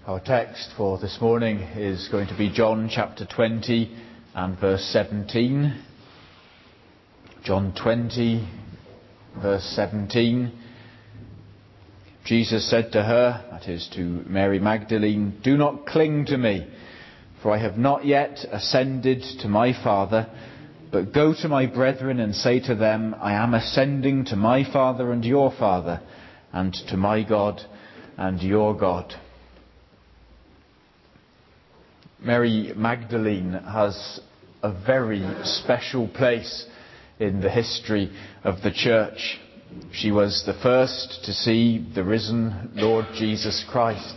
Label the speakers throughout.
Speaker 1: Our text for this morning is going to be John chapter 20 and verse 17. John 20, verse 17. Jesus said to her, that is to Mary Magdalene, "Do not cling to me, for I have not yet ascended to my Father, but go to my brethren and say to them, I am ascending to my Father and your Father, and to my God and your God." Mary Magdalene has a very special place in the history of the church. She was the first to see the risen Lord Jesus Christ.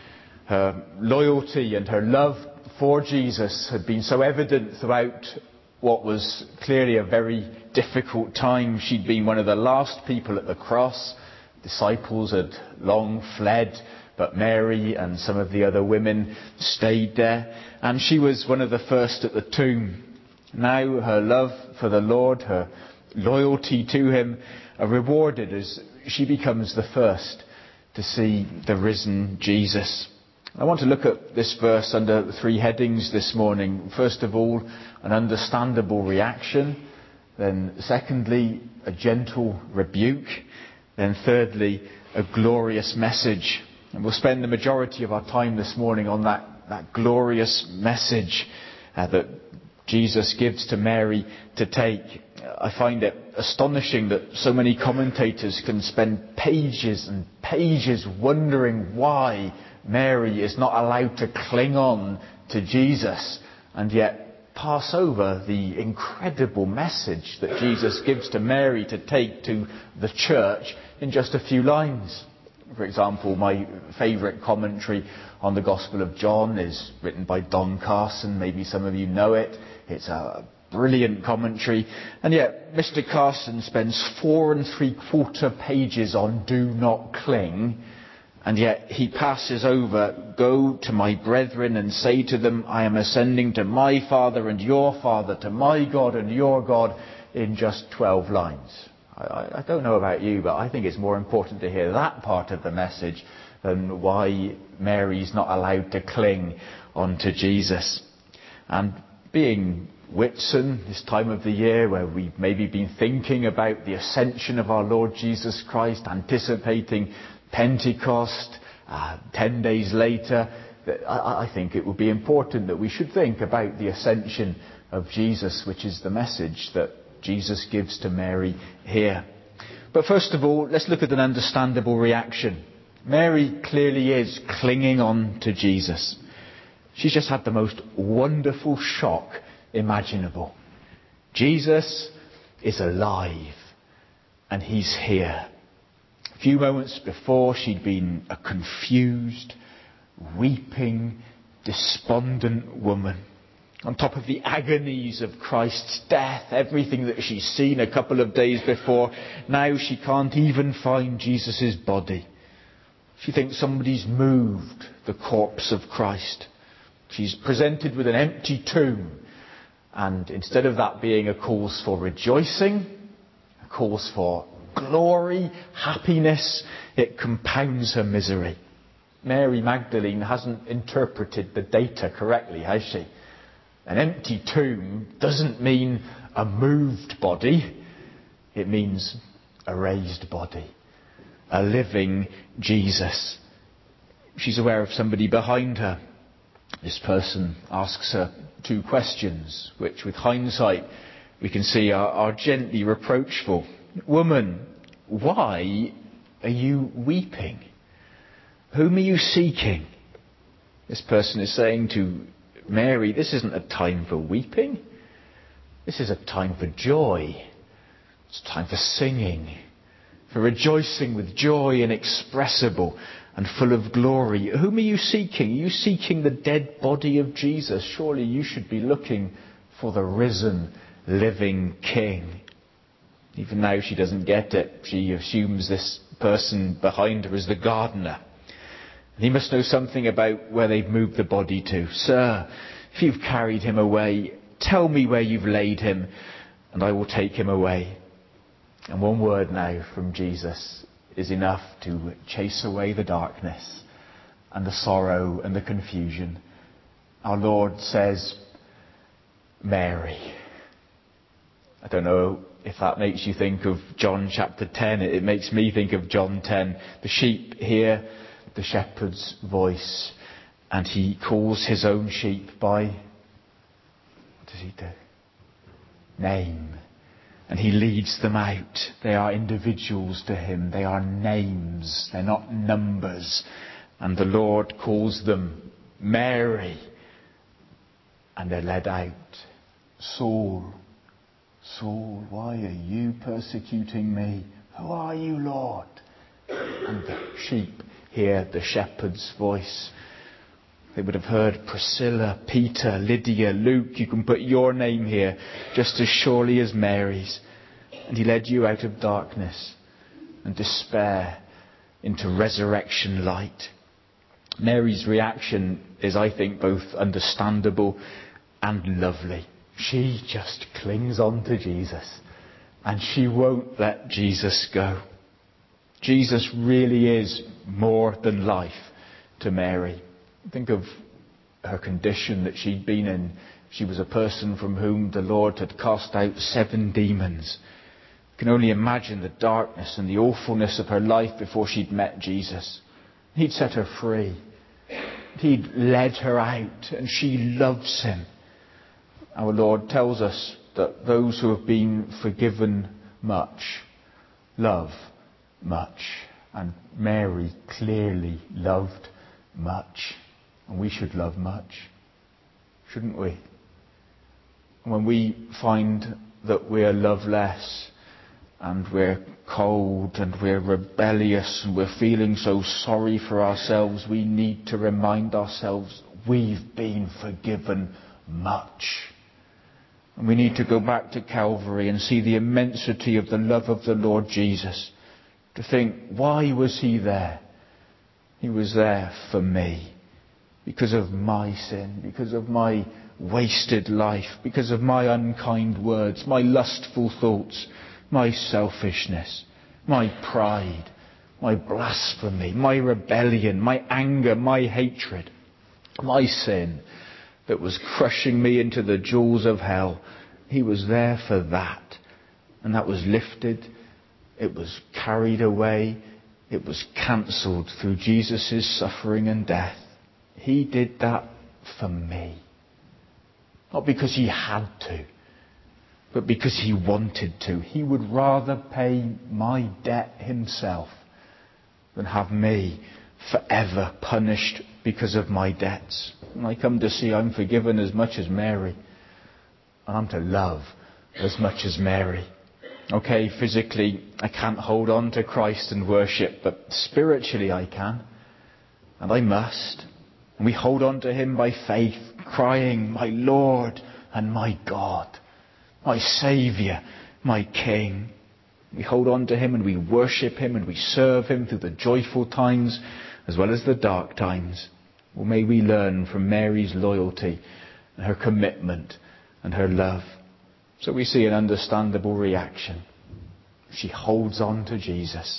Speaker 1: Her loyalty and her love for Jesus had been so evident throughout what was clearly a very difficult time. She'd been one of the last people at the cross. Disciples had long fled, but Mary and some of the other women stayed there. And she was one of the first at the tomb. Now her love for the Lord, her loyalty to him, are rewarded as she becomes the first to see the risen Jesus. I want to look at this verse under three headings this morning. First of all, an understandable reaction. Then secondly, a gentle rebuke. Then thirdly, a glorious message. And we'll spend the majority of our time this morning on that glorious message that Jesus gives to Mary to take. I find it astonishing that so many commentators can spend pages and pages wondering why Mary is not allowed to cling on to Jesus, and yet pass over the incredible message that Jesus gives to Mary to take to the church in just a few lines. For example, my favourite commentary on the Gospel of John is written by Don Carson. Maybe some of you know it. It's a brilliant commentary. And yet, Mr. Carson spends 4 3/4 pages on "do not cling." And yet, he passes over, "Go to my brethren and say to them, I am ascending to my Father and your Father, to my God and your God," in just 12 lines. I don't know about you, but I think it's more important to hear that part of the message than why Mary's not allowed to cling onto Jesus. And being Whitsun, this time of the year where we've maybe been thinking about the ascension of our Lord Jesus Christ, anticipating Pentecost, 10 days later, I think it would be important that we should think about the ascension of Jesus, which is the message that Jesus gives to Mary here. But first of all, let's look at an understandable reaction. Mary clearly is clinging on to Jesus. She's just had the most wonderful shock imaginable. Jesus is alive, and he's here. A few moments before, she'd been a confused, weeping, despondent woman. On top of the agonies of Christ's death, everything that she's seen a couple of days before, now she can't even find Jesus' body. She thinks somebody's moved the corpse of Christ. She's presented with an empty tomb. And instead of that being a cause for rejoicing, a cause for glory, happiness, it compounds her misery. Mary Magdalene hasn't interpreted the data correctly, has she? An empty tomb doesn't mean a moved body. It means a raised body. A living Jesus. She's aware of somebody behind her. This person asks her 2 questions, which with hindsight we can see are gently reproachful. "Woman, why are you weeping? Whom are you seeking?" This person is saying to Mary, this isn't a time for weeping. This is a time for joy. It's a time for singing, for rejoicing with joy inexpressible and full of glory. Whom are you seeking? Are you seeking the dead body of Jesus? Surely you should be looking for the risen, living King. Even now she doesn't get it. She assumes this person behind her is the gardener. He must know something about where they've moved the body to. "Sir, if you've carried him away, tell me where you've laid him, and I will take him away." And one word now from Jesus is enough to chase away the darkness and the sorrow and the confusion, our Lord says, Mary. I don't know if that makes you think of John chapter 10. It makes me think of John 10. The sheep hear the shepherd's voice, and he calls his own sheep by, what does he do? Name. And he leads them out. They are individuals to him. They are names. They're not numbers. And the Lord calls them Mary. And they're led out. Saul, Saul, why are you persecuting me? Who are you, Lord? And the sheep hear the shepherd's voice. They would have heard Priscilla, Peter, Lydia, Luke. You can put your name here just as surely as Mary's. And he led you out of darkness and despair into resurrection light. Mary's reaction is, I think, both understandable and lovely. She just clings on to Jesus, and she won't let Jesus go. Jesus really is more than life to Mary. Think of her condition that she'd been in. She was a person from whom the Lord had cast out 7 demons. You can only imagine the darkness and the awfulness of her life before she'd met Jesus. He'd set her free. He'd led her out, and she loves him. Our Lord tells us that those who have been forgiven much love much. And Mary clearly loved much. And we should love much, shouldn't we? When we find that we're loveless and we're cold and we're rebellious and we're feeling so sorry for ourselves, we need to remind ourselves we've been forgiven much. And we need to go back to Calvary and see the immensity of the love of the Lord Jesus. To think, why was he there? He was there for me. Because of my sin, because of my wasted life, because of my unkind words, my lustful thoughts, my selfishness, my pride, my blasphemy, my rebellion, my anger, my hatred, my sin that was crushing me into the jaws of hell. He was there for that. And that was lifted. It was carried away. It was cancelled through Jesus' suffering and death. He did that for me. Not because he had to, but because he wanted to. He would rather pay my debt himself than have me forever punished because of my debts. And I come to see I'm forgiven as much as Mary. And I'm to love as much as Mary. Okay, physically I can't hold on to Christ and worship, but spiritually I can. And I must. And we hold on to him by faith, crying, my Lord and my God, my Saviour, my King. We hold on to him and we worship him and we serve him through the joyful times as well as the dark times. Well, may we learn from Mary's loyalty and her commitment and her love. So we see an understandable reaction. She holds on to Jesus.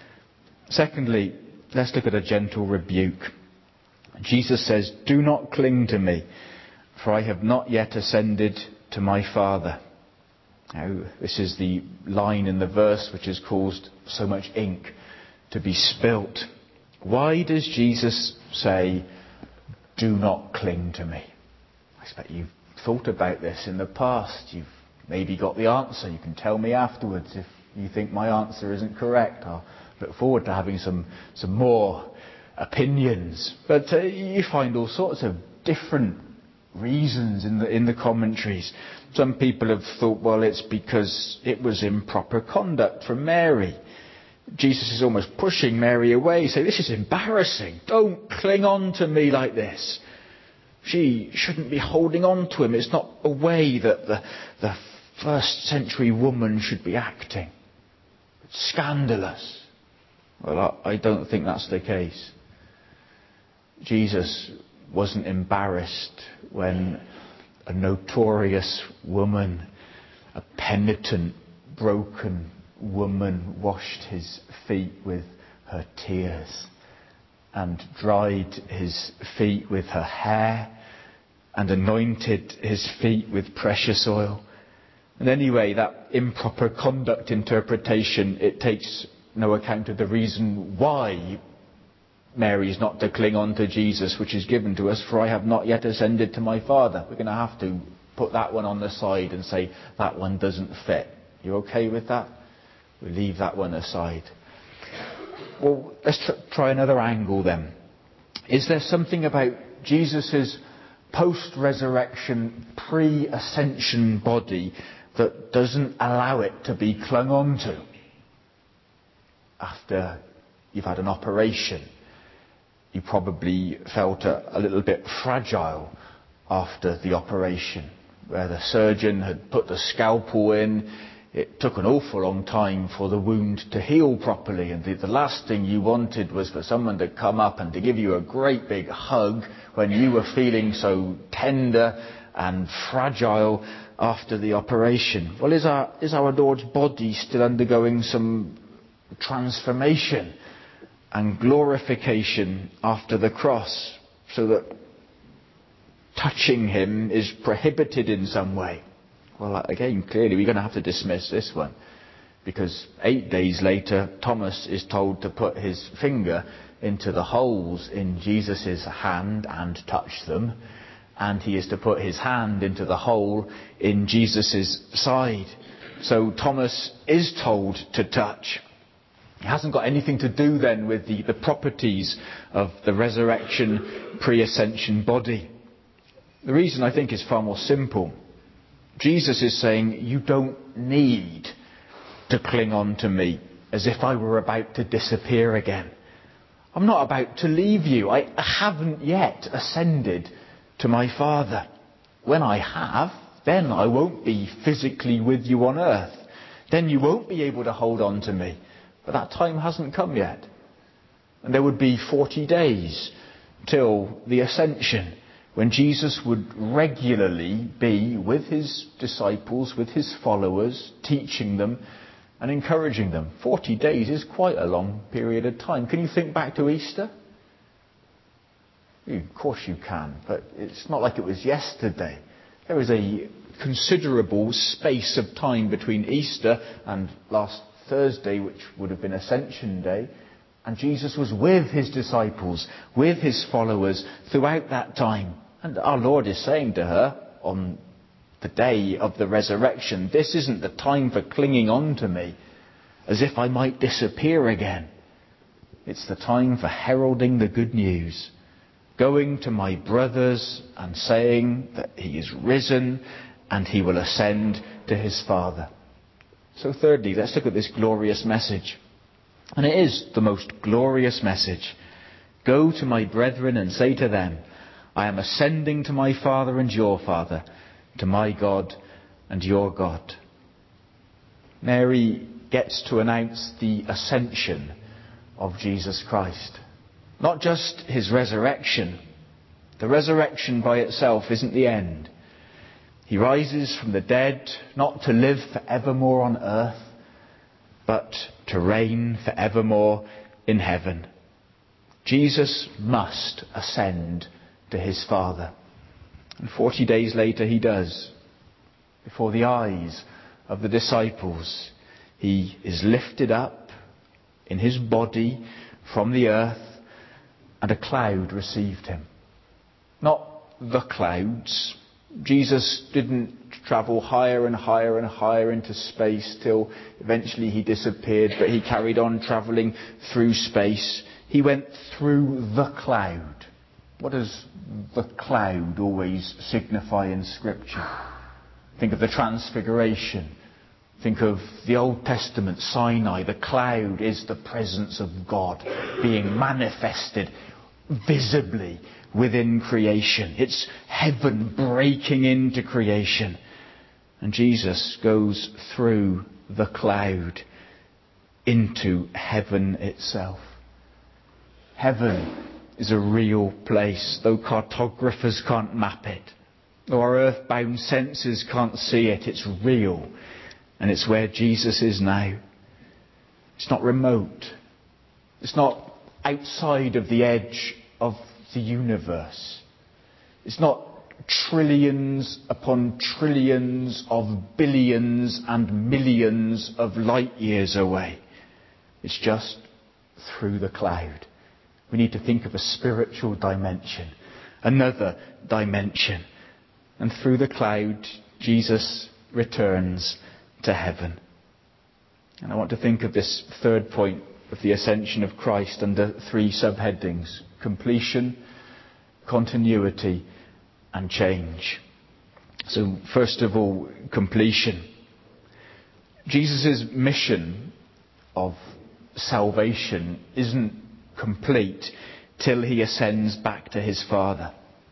Speaker 1: Secondly, let's look at a gentle rebuke. Jesus says, do not cling to me, for I have not yet ascended to my Father. Now, this is the line in the verse which has caused so much ink to be spilt. Why does Jesus say, do not cling to me? I expect you've thought about this in the past. You've maybe got the answer. You can tell me afterwards if you think my answer isn't correct. I'll look forward to having some more opinions. But you find all sorts of different reasons in the commentaries. Some people have thought, well, it's because it was improper conduct from Mary. Jesus is almost pushing Mary away, saying, this is embarrassing. Don't cling on to me like this. She shouldn't be holding on to him. It's not a way that the first century woman should be acting. It's scandalous. Well, I don't think that's the case. Jesus wasn't embarrassed when a notorious woman, a penitent, broken woman, washed his feet with her tears and dried his feet with her hair and anointed his feet with precious oil. And anyway, that improper conduct interpretation, it takes no account of the reason why Mary is not to cling on to Jesus, which is given to us, for I have not yet ascended to my Father. We're going to have to put that one on the side and say that one doesn't fit. You okay with that? We leave that one aside. Well, let's try another angle then. Is there something about Jesus' post-resurrection, pre-ascension body that doesn't allow it to be clung on to after you've had an operation? You probably felt a little bit fragile after the operation, where the surgeon had put the scalpel in. It took an awful long time for the wound to heal properly, and the last thing you wanted was for someone to come up and to give you a great big hug when you were feeling so tender and fragile after the operation. Well, is our Lord's body still undergoing some transformation and glorification after the cross, so that touching him is prohibited in some way? Well, again, clearly we're going to have to dismiss this one, because 8 days later Thomas is told to put his finger into the holes in Jesus' hand and touch them, and he is to put his hand into the hole in Jesus' side. So Thomas is told to touch. It hasn't got anything to do then with the properties of the resurrection, pre-ascension body. The reason, I think, is far more simple. Jesus is saying, you don't need to cling on to me as if I were about to disappear again. I'm not about to leave you. I haven't yet ascended to my Father. When I have, then I won't be physically with you on earth. Then you won't be able to hold on to me. But that time hasn't come yet. And there would be 40 days till the ascension, when Jesus would regularly be with his disciples, with his followers, teaching them and encouraging them. 40 days is quite a long period of time. Can you think back to Easter? Of course you can, but it's not like it was yesterday. There was a considerable space of time between Easter and last Thursday, which would have been Ascension Day, and Jesus was with his disciples, with his followers throughout that time. And our Lord is saying to her on the day of the resurrection, this isn't the time for clinging on to me as if I might disappear again. It's the time for heralding the good news, going to my brothers and saying that he is risen and he will ascend to his Father. So thirdly, let's look at this glorious message. And it is the most glorious message. Go to my brethren and say to them, I am ascending to my Father and your Father, to my God and your God. Mary gets to announce the ascension of Jesus Christ. Not just his resurrection. The resurrection by itself isn't the end. He rises from the dead, not to live forevermore on earth, but to reign forevermore in heaven. Jesus must ascend to his Father. And 40 days later he does. Before the eyes of the disciples, he is lifted up in his body from the earth, and a cloud received him. Not the clouds. Jesus didn't travel higher and higher and higher into space till eventually he disappeared, but he carried on travelling through space. He went through the cloud. What does the cloud always signify in Scripture? Think of the Transfiguration. Think of the Old Testament, Sinai. The cloud is the presence of God being manifested visibly within creation. It's heaven breaking into creation. And Jesus goes through the cloud into heaven itself. Heaven is a real place, though cartographers can't map it, though our earthbound senses can't see it. It's real, and it's where Jesus is now. It's not remote. It's not outside of the edge of the universe. It's not trillions upon trillions of billions and millions of light years away. It's just through the cloud. We need to think of a spiritual dimension, another dimension. And through the cloud, Jesus returns to heaven. And I want to think of this third point of the ascension of Christ under 3 subheadings: completion, continuity, and change. So first of all, completion. Jesus' mission of salvation isn't complete till he ascends back to his Father.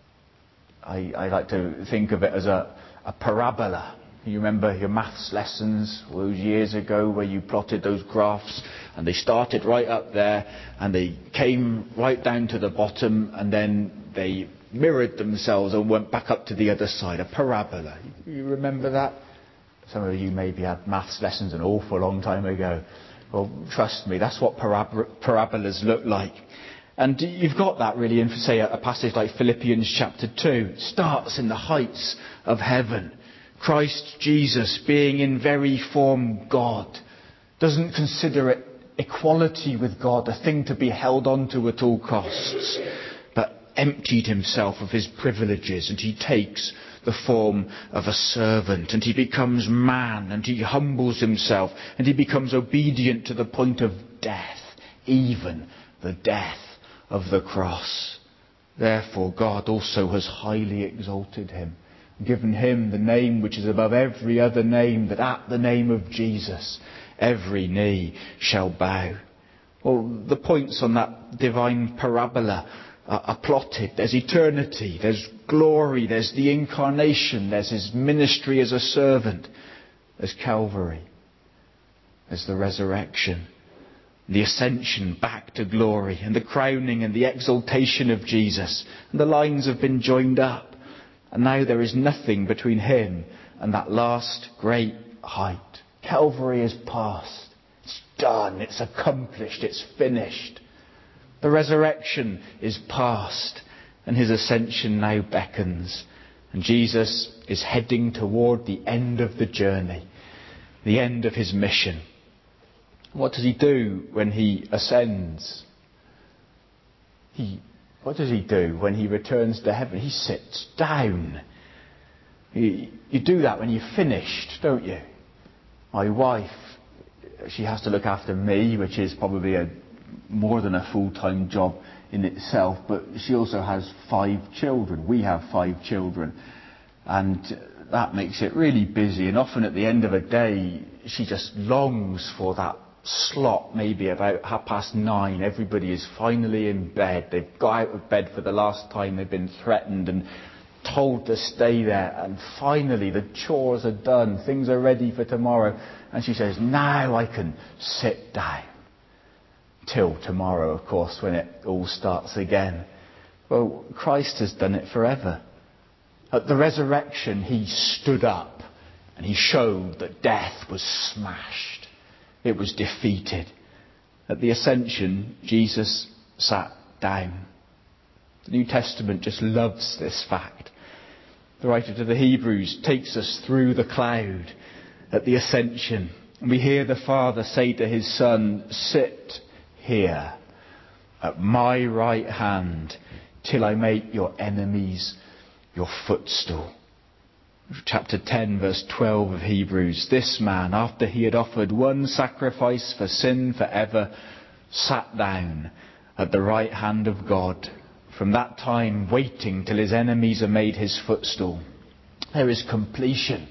Speaker 1: I like to think of it as a parabola. You remember your maths lessons those years ago where you plotted those graphs and they started right up there and they came right down to the bottom and then they mirrored themselves and went back up to the other side. A parabola. You remember that? Some of you maybe had maths lessons an awful long time ago. Well, trust me, that's what parabolas look like. And you've got that really in, say, a passage like Philippians chapter 2. It starts in the heights of heaven. Christ Jesus, being in very form God, doesn't consider it equality with God a thing to be held on to at all costs, but emptied himself of his privileges, and he takes the form of a servant, and he becomes man, and he humbles himself, and he becomes obedient to the point of death, even the death of the cross. Therefore God also has highly exalted him, given him the name which is above every other name, that at the name of Jesus every knee shall bow. Well, the points on that divine parabola are plotted. There's eternity, there's glory, there's the incarnation, there's his ministry as a servant, there's Calvary, there's the resurrection, the ascension back to glory, and the crowning and the exaltation of Jesus. And the lines have been joined up. And now there is nothing between him and that last great height. Calvary is past. It's done. It's accomplished. It's finished. The resurrection is past. And his ascension now beckons. And Jesus is heading toward the end of the journey. The end of his mission. What does he do when he ascends? What does he do when he returns to heaven? He sits down. You do that when you're finished, don't you? My wife, she has to look after me, which is probably more than a full-time job in itself, but she also has 5 children. We have 5 children. And that makes it really busy. And often at the end of a day, she just longs for that slot, maybe about 9:30. Everybody is finally in bed. They've got out of bed for the last time. They've been threatened and told to stay there. And finally the chores are done. Things are ready for tomorrow. And she says, now I can sit down. Till tomorrow, of course, when it all starts again. Well, Christ has done it forever. At the resurrection, he stood up and he showed that death was smashed. It was defeated. At the ascension, Jesus sat down. The New Testament just loves this fact. The writer to the Hebrews takes us through the cloud at the ascension. And we hear the Father say to his Son, sit here at my right hand till I make your enemies your footstool. Chapter 10, verse 12 of Hebrews. This man, after he had offered one sacrifice for sin forever, sat down at the right hand of God, from that time waiting till his enemies are made his footstool. There is completion.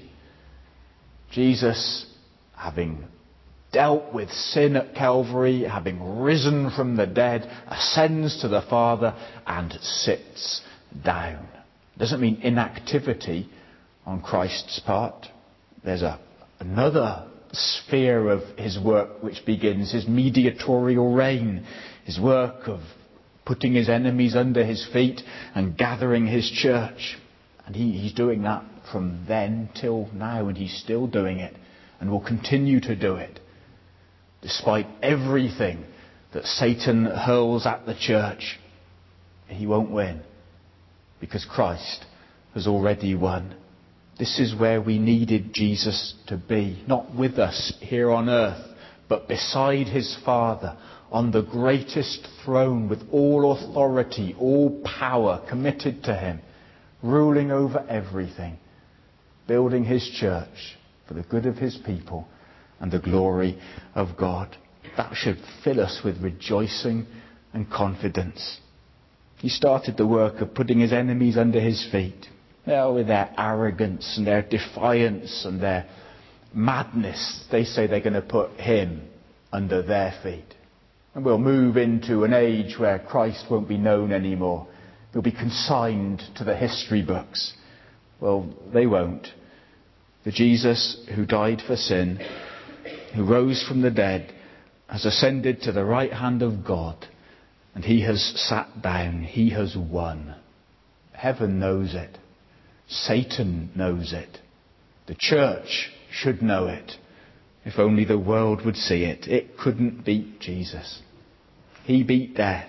Speaker 1: Jesus, having dealt with sin at Calvary, having risen from the dead, ascends to the Father and sits down. Doesn't mean inactivity on Christ's part. There's another sphere of his work which begins, his mediatorial reign, his work of putting his enemies under his feet and gathering his church. And he's doing that from then till now, and he's still doing it and will continue to do it despite everything that Satan hurls at the church, he won't win, because Christ has already won. This is where we needed Jesus to be, not with us here on earth, but beside his Father, on the greatest throne with all authority, all power committed to him, ruling over everything, building his church for the good of his people and the glory of God. That should fill us with rejoicing and confidence. He started the work of putting his enemies under his feet. With their arrogance and their defiance and their madness, they say they're going to put him under their feet. And we'll move into an age where Christ won't be known anymore. He'll be consigned to the history books. Well, they won't. The Jesus who died for sin, who rose from the dead, has ascended to the right hand of God, and he has sat down. He has won. Heaven knows it. Satan knows it. The church should know it. If only the world would see it. It couldn't beat Jesus. He beat death.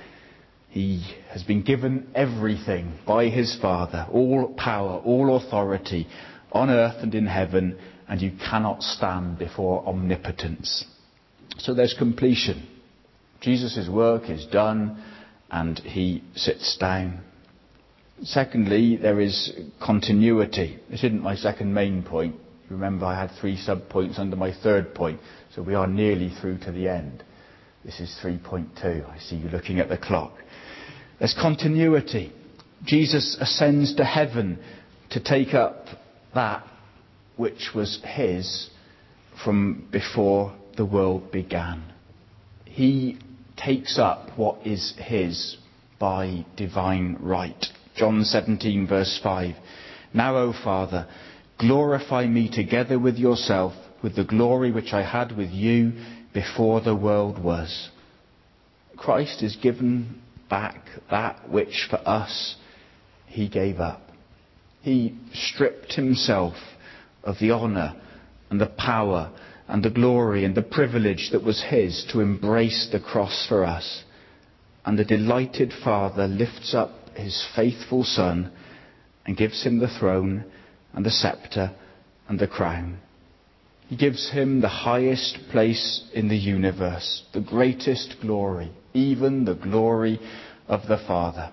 Speaker 1: He has been given everything by his Father, all power, all authority on earth and in heaven, and you cannot stand before omnipotence. So there's completion. Jesus' work is done and he sits down. Secondly, there is continuity. This isn't my second main point. Remember, I had 3 sub-points under my third point, so we are nearly through to the end. This is 3.2. I see you looking at the clock. There's continuity. Jesus ascends to heaven to take up that which was his from before the world began. He takes up what is his by divine right. John 17 verse 5. Now, O Father, glorify me together with yourself with the glory which I had with you before the world was. Christ is given back that which for us he gave up. He stripped himself of the honour and the power and the glory and the privilege that was his to embrace the cross for us. And the delighted Father lifts up his faithful Son and gives him the throne and the sceptre and the crown. He gives him the highest place in the universe, the greatest glory, even the glory of the Father.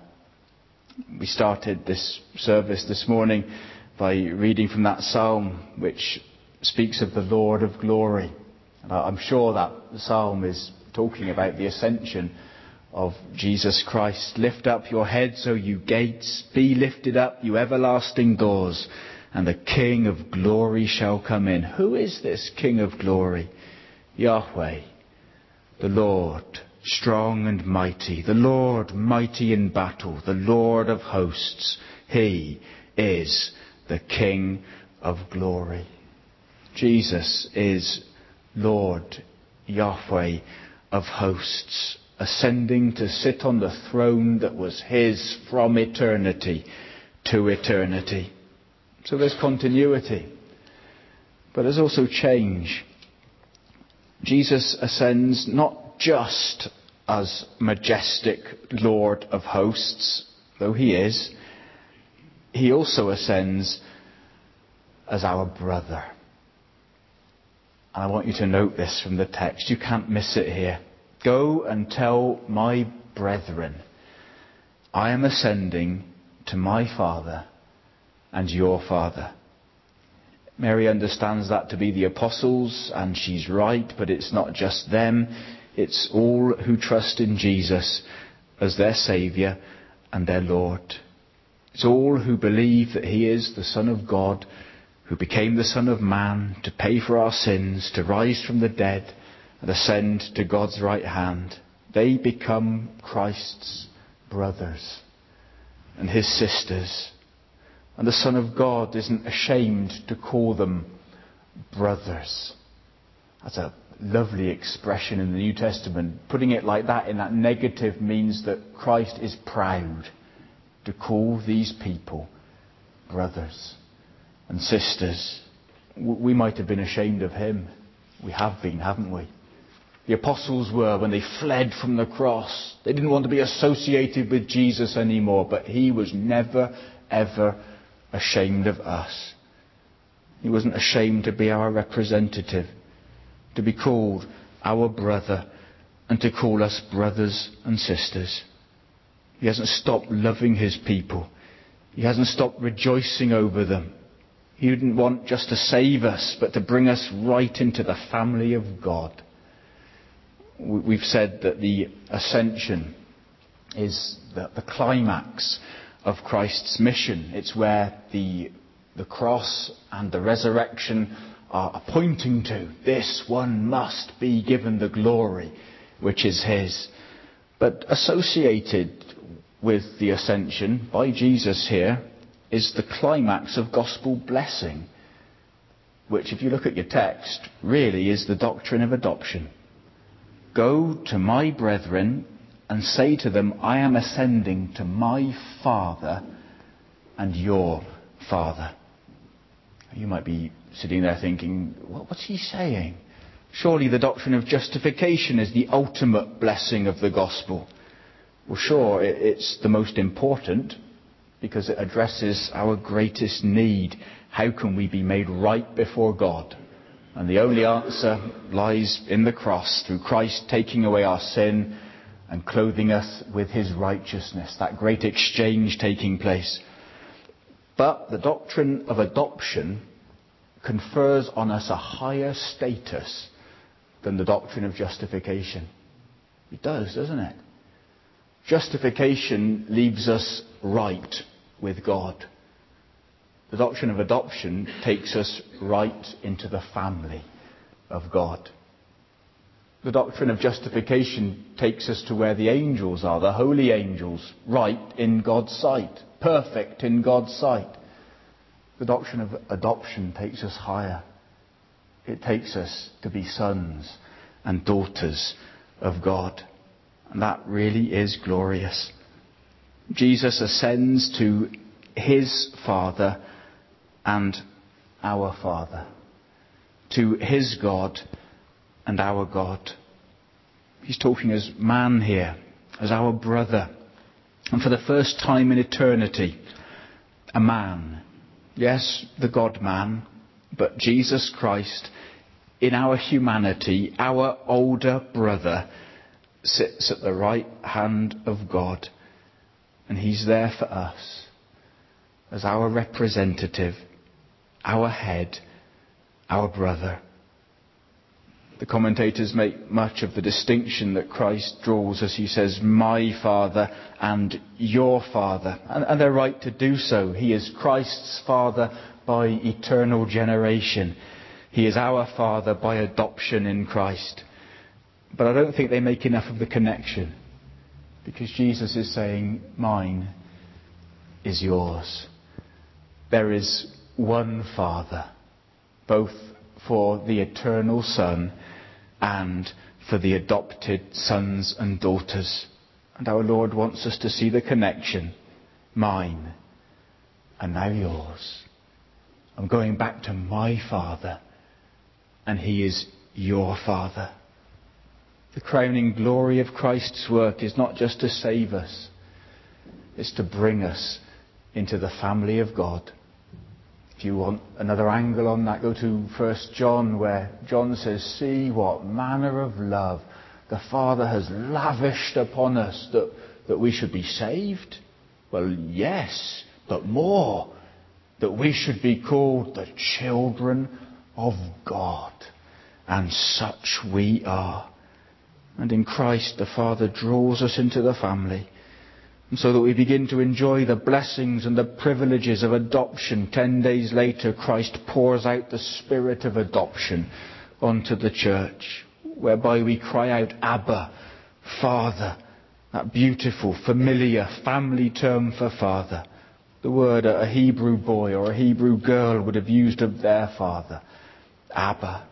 Speaker 1: We started this service this morning by reading from that psalm which speaks of the Lord of glory. And I'm sure that psalm is talking about the ascension of Jesus Christ. Lift up your heads, O you gates, be lifted up, you everlasting doors, and the King of glory shall come in. Who is this King of glory? Yahweh, the Lord, strong and mighty, the Lord mighty in battle, the Lord of hosts. He is the King of glory. Jesus is Lord Yahweh of hosts, ascending to sit on the throne that was his from eternity to eternity. So there's continuity, but there's also change. Jesus ascends not just as majestic Lord of hosts, though he is. He also ascends as our brother. And I want you to note this from the text. You can't miss it here. Go and tell my brethren, I am ascending to my Father and your Father. Mary understands that to be the apostles, and she's right, but it's not just them. It's all who trust in Jesus as their Saviour and their Lord. It's all who believe that he is the Son of God, who became the Son of Man to pay for our sins, to rise from the dead and ascend to God's right hand. They become Christ's brothers and his sisters. And the Son of God isn't ashamed to call them brothers. That's a lovely expression in the New Testament. Putting it like that in that negative means that Christ is proud to call these people brothers and sisters. We might have been ashamed of him. We have been, haven't we? The apostles were when they fled from the cross. They didn't want to be associated with Jesus anymore, but he was never, ever ashamed of us. He wasn't ashamed to be our representative, to be called our brother, and to call us brothers and sisters. He hasn't stopped loving his people. He hasn't stopped rejoicing over them. He didn't want just to save us, but to bring us right into the family of God. We've said that the ascension is the climax of Christ's mission. It's where the cross and the resurrection are pointing to. This one must be given the glory which is his. But associated with the ascension by Jesus here is the climax of gospel blessing, which, if you look at your text, really is the doctrine of adoption. Go to my brethren and say to them, I am ascending to my Father and your Father. You might be sitting there thinking, what's he saying? Surely the doctrine of justification is the ultimate blessing of the gospel. Well, sure, it's the most important because it addresses our greatest need. How can we be made right before God? And the only answer lies in the cross, through Christ taking away our sin and clothing us with his righteousness, that great exchange taking place. But the doctrine of adoption confers on us a higher status than the doctrine of justification. It does, doesn't it? Justification leaves us right with God. The doctrine of adoption takes us right into the family of God. The doctrine of justification takes us to where the angels are, the holy angels, right in God's sight, perfect in God's sight. The doctrine of adoption takes us higher. It takes us to be sons and daughters of God. And that really is glorious. Jesus ascends to his Father and our Father, to his God and our God. He's talking as man here, as our brother. And for the first time in eternity, a man. Yes, the God-man, but Jesus Christ, in our humanity, our older brother, sits at the right hand of God. And he's there for us as our representative, our head, our brother. The commentators make much of the distinction that Christ draws as he says, my Father and your Father. And they're right to do so. He is Christ's Father by eternal generation. He is our Father by adoption in Christ. But I don't think they make enough of the connection, because Jesus is saying, mine is yours. There is one Father, both for the eternal Son and for the adopted sons and daughters. And our Lord wants us to see the connection. Mine and now yours. I'm going back to my Father, and he is your Father. The crowning glory of Christ's work is not just to save us, it's to bring us into the family of God. If you want another angle on that, go to 1 John, where John says, see what manner of love the Father has lavished upon us, that we should be saved. Well, yes, but more, that we should be called the children of God. And such we are. And in Christ, the Father draws us into the family. And so that we begin to enjoy the blessings and the privileges of adoption. 10 days later, Christ pours out the Spirit of adoption onto the church, whereby we cry out, Abba, Father. That beautiful, familiar family term for father. The word a Hebrew boy or a Hebrew girl would have used of their father. Abba.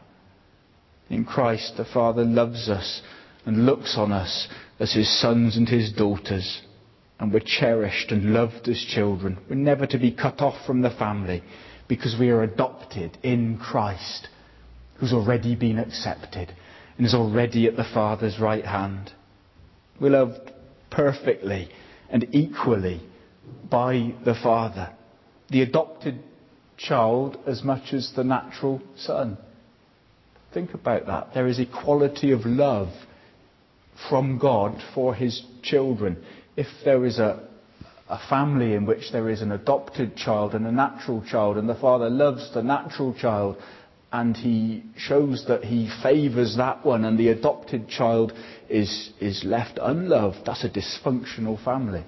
Speaker 1: In Christ, the Father loves us and looks on us as his sons and his daughters. And we're cherished and loved as children. We're never to be cut off from the family, because we are adopted in Christ, who's already been accepted. and is already at the Father's right hand. We're loved perfectly and equally by the Father, the adopted child as much as the natural son. Think about that. There is equality of love from God for his children. If there is a family in which there is an adopted child and a natural child, and the father loves the natural child, and he shows that he favours that one, and the adopted child is left unloved, that's a dysfunctional family.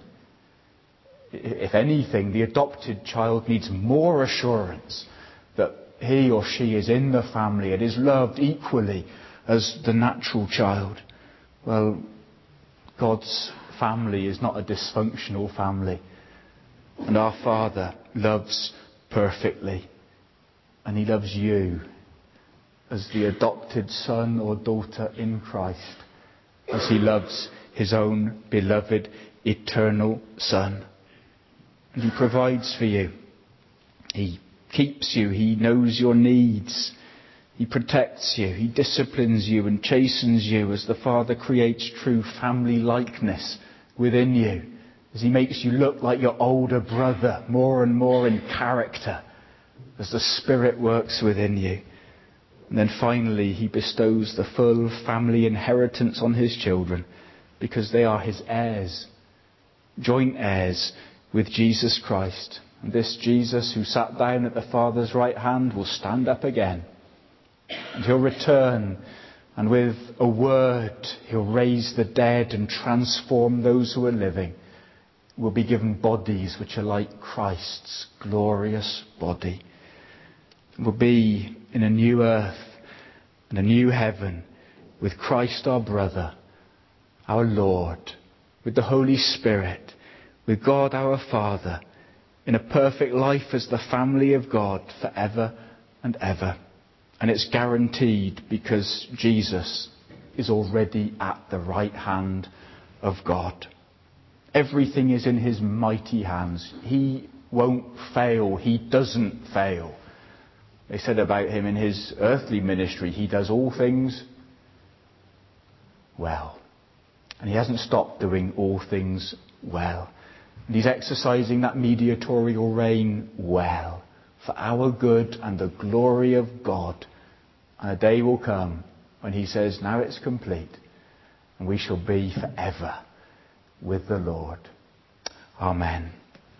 Speaker 1: If anything, the adopted child needs more assurance that he or she is in the family and is loved equally as the natural child. Well, God's family is not a dysfunctional family. And our Father loves perfectly. And he loves you as the adopted son or daughter in Christ, as he loves his own beloved eternal Son. And he provides for you. He keeps you. He knows your needs. He protects you. He disciplines you and chastens you as the Father creates true family likeness within you, as he makes you look like your older brother more and more in character as the Spirit works within you. And then finally he bestows the full family inheritance on his children because they are his heirs, joint heirs with Jesus Christ. And this Jesus who sat down at the Father's right hand will stand up again. And he'll return, and with a word he'll raise the dead and transform those who are living. We'll be given bodies which are like Christ's glorious body. We'll be in a new earth and a new heaven with Christ our brother, our Lord, with the Holy Spirit, with God our Father, in a perfect life as the family of God forever and ever. And it's guaranteed because Jesus is already at the right hand of God. Everything is in his mighty hands. He won't fail. He doesn't fail. They said about him in his earthly ministry, he does all things well. And he hasn't stopped doing all things well. And he's exercising that mediatorial reign well for our good and the glory of God. And a day will come when he says, now it's complete, and we shall be forever with the Lord. Amen.